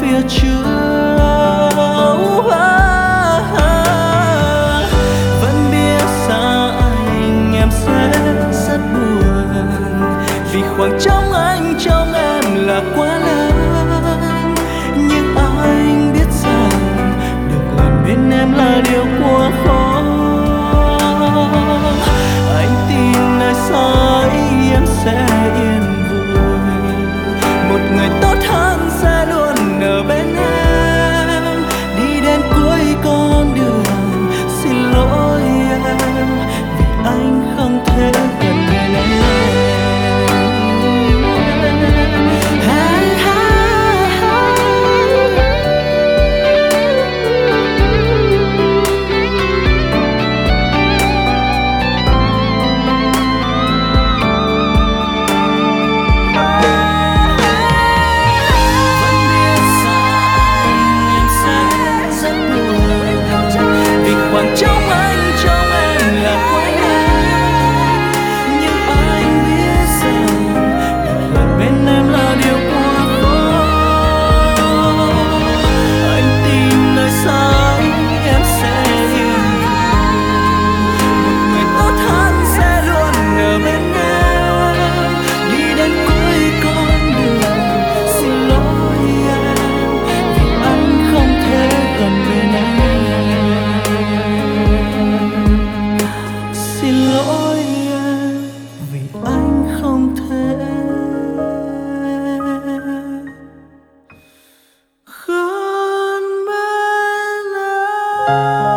phía trước. Vẫn biết xa anh em sẽ rất buồn, vì khoảng trống anh trong em là quá lớn. Nhưng anh biết rằng được gần bên em là điều quá khó. Anh tin nơi xa ấy em sẽ yên vui, một người tốt hơn sẽ luôn ở bên em đi đến cuối con đường. Xin lỗi em vì anh không thể gần bên em. Gần bên em.